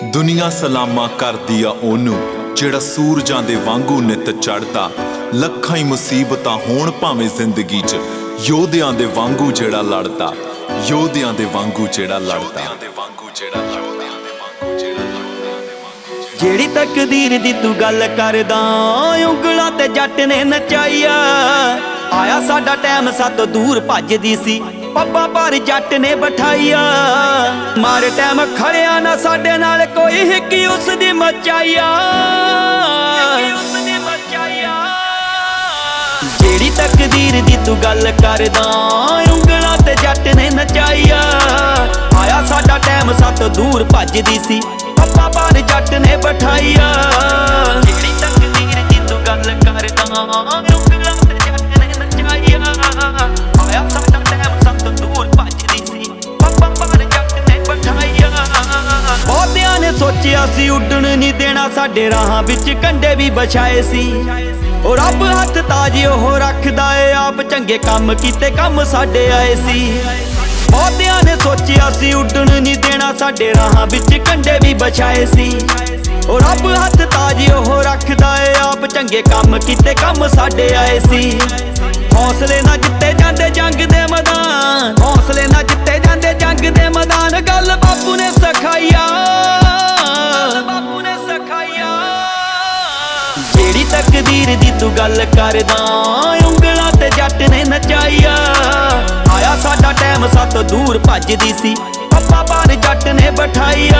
दुनिया सलामा करदी आ ओनू जेड़ा सूरजां दे वांगू नित चढ़दा। लखां ही मुसीबतां होण भावें जिंदगी च, योधियां दे वांगू जेड़ा लड़दा, योधियां दे वांगू जेड़ा लड़दा। जेड़ी तकदीर दी तू गल करदा, उंगलां ते जट ने नचाईया। आया साडा टैम सातों दूर भजदी सी, पप्पा पर जट ने बिठाईया। मारे टैम खड़िया ना साडे नाल कोई हिक्की उसदी मचाईया। जेड़ी तकदीर दी तू गल करदा, उंगलां ते जट ने नचाईया। आया साडा टैम सातों दूर भजदी सी, पप्पा पर जट ने बिठाईया। जेड़ी तकदीर दी तू गल करदा, उंगलां ते जट ने नचाईया। आया साडा टैम सातों दूर भजदी सी, पप्पा पर जट ने बिठाईया। बहुतियां ने सोचिया सी उड्डण नहीं देना, साडे राहां विच कंडे भी बछाए सी। और रब हथ ताज ओह रखदा ए, आप चंगे काम कीते कम साडे आए सी। बहुतियां ने सोचिया सी उड्डण नहीं देना, साडे राहां विच कंडे भी बछाए सी। और रब हथ ताज ओह रखदा ए, आप चंगे काम कीते कम साडे आए सी। हौसले ना जिते जांदे जंग दे मैदान, हौसले ना जिते जांदे जंग दे मैदान। गल बापू ने सिखाईया, बापू ने सिखाईया। जेड़ी तकदीर दी तू गल करदा, उंगलां ते जट ने नचाईया। आया साडा टैम सातों दूर भजदी सी, पप्पा पर जट ने बिठाईया।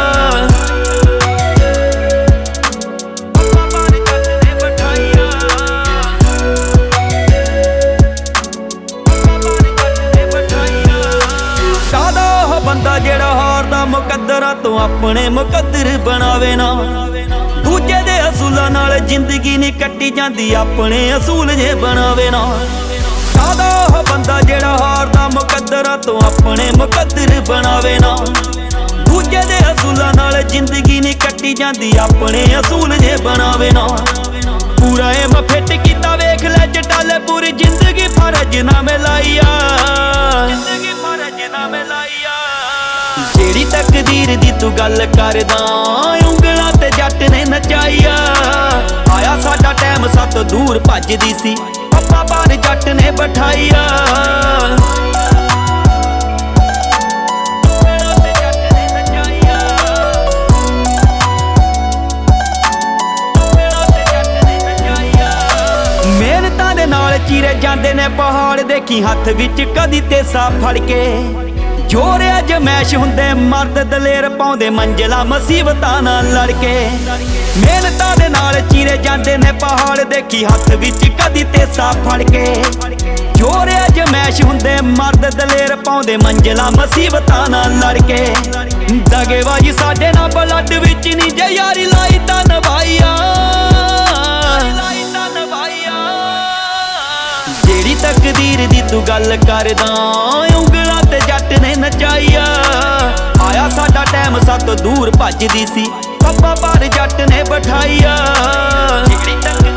बंदा जेड़ा हारदा मुकद्दरां तो अपने मुकद्दर बनावे ना। दूजे दे असूलां नाल जिंदगी नहीं कट्टी जांदी, अपने असूल जे बनावे ना। सादा हो बंदा जेड़ा हारदा मुकद्दरां तो अपने मुकद्दर बनावे ना। दूजे दे असूलां नाल जिंदगी नहीं कट्टी जांदी, अपने असूल जे बनावे ना। पूरा एम फिट कीता वेख लै जटाले, पूरी जिंदगी फर्ज ना मिलाईया, जिंदगी फर्ज ना मिलाईया। जेड़ी तकदीर दी तू गल करदा, उंगलां ते जट ने नचाईया। आया साडा टैम सातों दूर भजदी सी, पप्पा पर जट ने बिठाईया। मेहनतां दे नाल चीरे जांदे ने पहाड़, देखी हत्थ विच कदी तेसा फड़ के। जोरे अजमैश हुंदे मर्द दलेर, पाउंदे मंजिला मुसीबतां नाल लड़के। मेहनतां दे नाल चीरे जांदे ने पहाड़, देखी हत्थ विच कदी तेसा फड़ के। जोरे अजमैश हुंदे मर्द दलेर, पाउंदे मंजिला मुसीबतां नाल लड़के। दगेबाजी साडे नाल ब्लड विच नहीं, जे यारी लाई तां नभाईया। जेड़ी तकदीर दी तू गल करदा, उंगलां ते जट ने नचाईया। आया साडा टैम सातों दूर भजदी सी, पप्पा पर जट ने बिठाईया।